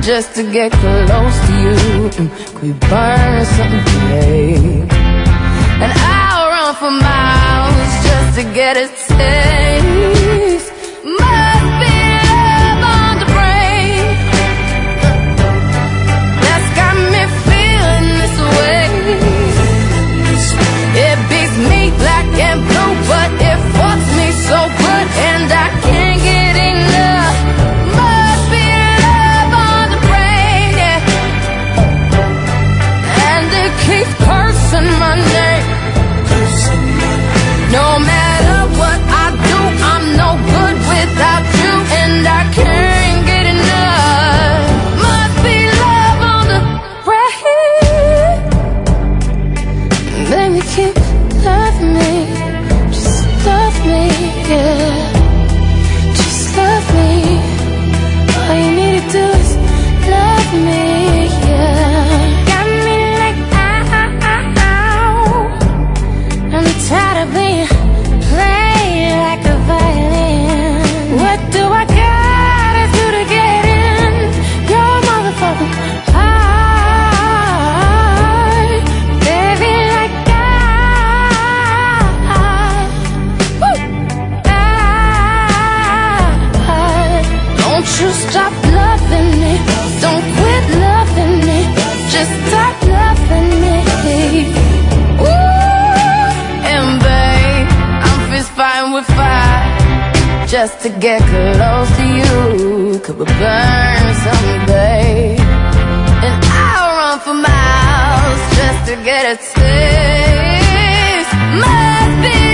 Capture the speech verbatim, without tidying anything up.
just to get close to you. Could we burn something today? And I'll run for miles just to get a taste. Must be love on the brain that's got me feeling this way. It beats me black and blue, but it fucks me so good, and I can't get enough. Must be love on the brain, yeah. And it keeps cursing my name. No matter what I do, I'm no good without you, and I can't get enough. Must be love on the brain. Baby, keep loving me, just love me, yeah. Just love me. All you need to do is love me, yeah. Got me like ow. I'm tired of being played like a violin. What do I gotta do to get in your motherfucking heart? Baby, like I, woo, I, don't you stop loving me, don't quit loving me, just stop loving me. Ooh, and babe, I'm fist fighting with fire just to get close to you. Could we burn something, babe? And I'll run for miles just to get a taste. Must be